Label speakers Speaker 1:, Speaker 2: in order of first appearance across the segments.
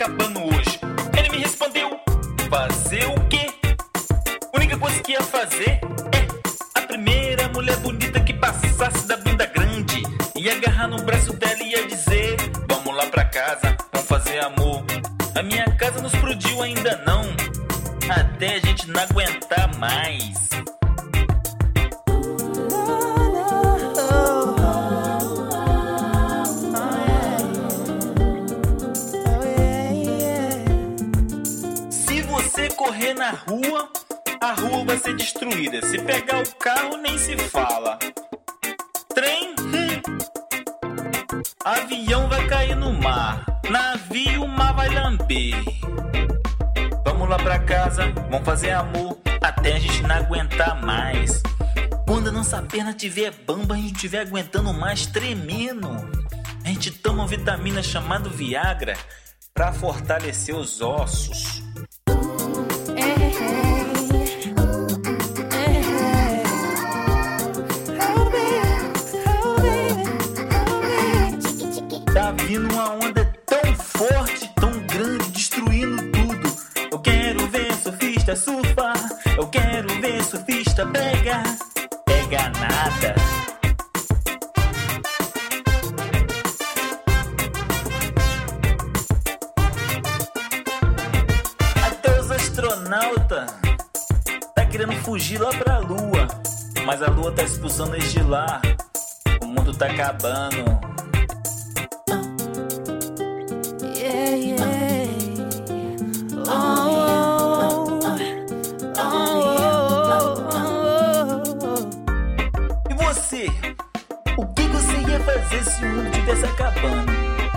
Speaker 1: acabando hoje. Ele me respondeu: fazer o quê? A única coisa que ia fazer é a primeira mulher bonita que passasse da bunda grande. Ia agarrar no braço dela e ia dizer: vamos lá pra casa, vamos fazer amor. A minha casa não explodiu ainda não, até a gente não aguentar mais. Se você correr na rua, a rua vai ser destruída. Se pegar o carro, nem se fala. Trem, avião vai cair no mar. Navio, o mar vai lamber. Vamos lá pra casa, vamos fazer amor até a gente não aguentar mais. Quando a nossa perna tiver bamba, a gente estiver aguentando mais, tremendo, a gente toma uma vitamina chamada Viagra pra fortalecer os ossos. Tá vindo uma onda tão forte, tão grande, destruindo tudo. Eu quero ver surfista surfar, eu quero ver surfista pegar. Pega nada. Até os astronautas tá querendo fugir lá pra lua, mas a lua tá expulsando eles de lá. O mundo tá acabando. E você? O que você ia fazer se o mundo estivesse acabando?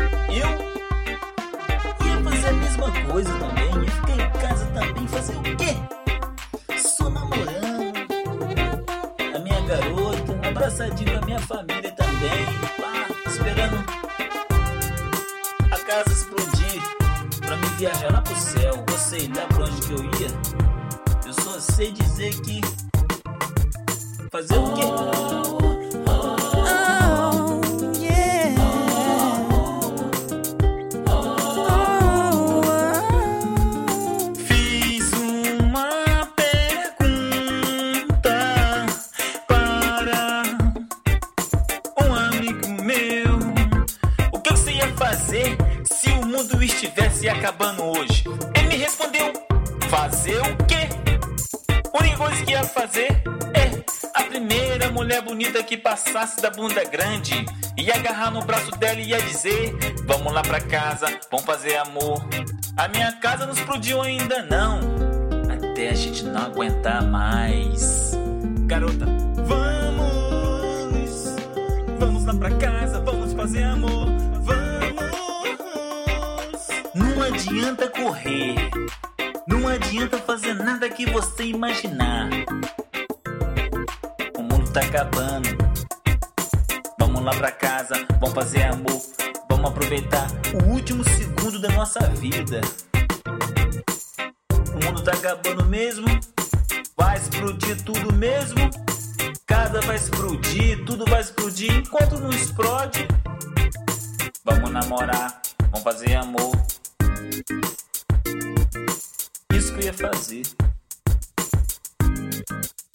Speaker 1: Eu ia fazer a mesma coisa também. Ia ficar em casa também. Fazer o quê? Só namorando a minha garota, abraçadinho com a minha família também, lá, esperando a casa explodir pra me viajar lá pro céu. Eu sei lá pra onde que eu ia. Eu só sei dizer que fazer o quê? Fiz uma pergunta para um amigo meu. O que você ia fazer se o mundo estivesse acabando hoje? Ele me respondeu: fazer o quê? A única coisa que ia fazer é a primeira mulher bonita que passasse da bunda grande. Ia agarrar no braço dela e ia dizer: vamos lá pra casa, vamos fazer amor. A minha casa não explodiu ainda não, até a gente não aguentar mais. Garota, vamos lá pra casa, vamos fazer amor. Vamos. Não adianta correr, não adianta fazer nada que você imaginar. O mundo tá acabando. Vamos lá pra casa, vamos fazer amor. Vamos aproveitar o último segundo da nossa vida. O mundo tá acabando mesmo. Vai explodir tudo mesmo. Casa vai explodir, tudo vai explodir. Enquanto não explode, vamos namorar, vamos fazer amor. Isso que eu ia fazer.